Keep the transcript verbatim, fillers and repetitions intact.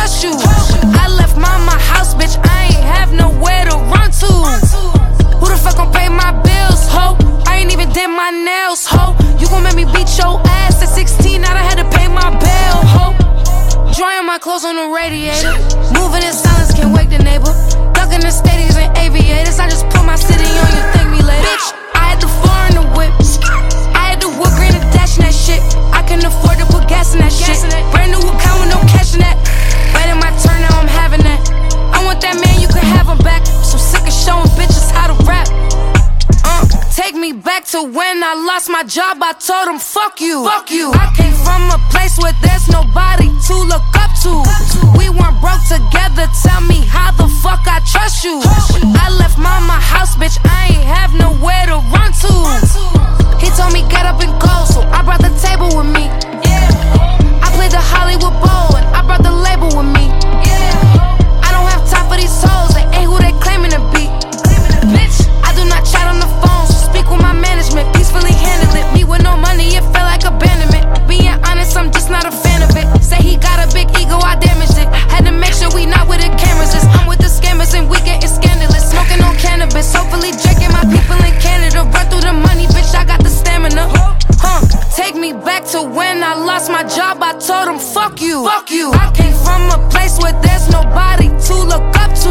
trust you. I left mama house, bitch, I ain't have nowhere to run to. Who the fuck gon' pay my bills, ho? I ain't even did my nails, ho. You gon' make me beat your ass at sixteen, now I had to pay my bill, ho. Drying my clothes on the radiator. Moving in silence, can't wake the neighbor. Ducking the stadiums and aviators. I just put my city on, you thank me later. Bitch, I had the foreign the whip. I had the wood grain and dash in that shit. I can afford to put gas in that shit. Brand new account with no cash in that. Waiting my turn, now I'm having that. I want that man, you can have him back. So sick of showing bitches how to rap. Uh, take me back to when I lost my job. I told him, fuck you. Fuck you. I came from a place where there's nobody to look up to. We weren't broke together. Tell me how the fuck I trust you. I left mama house, bitch. I ain't have nowhere to run to. He told me get up and go, so I brought the table with me. I played the Hollywood Bowl and I brought the label with me. I don't have time for these hoes. They ain't who they claiming to be. Bitch, I do not chat on the phone, so speak with my management. Peacefully handle it. Me with no money, it felt like abandonment. Being honest, I'm just not a fan of it. Say he got a big ego, I damaged it. Had to make sure we not with the cameras. Just I'm with the scammers and we getting scandalous. Smoking on cannabis, hopefully drinking my people in Canada. Run through the money, bitch, I got the stamina. Huh, take me back to when I lost my job. I told him, fuck you. Fuck you. I came from a place where there's nobody to look up to.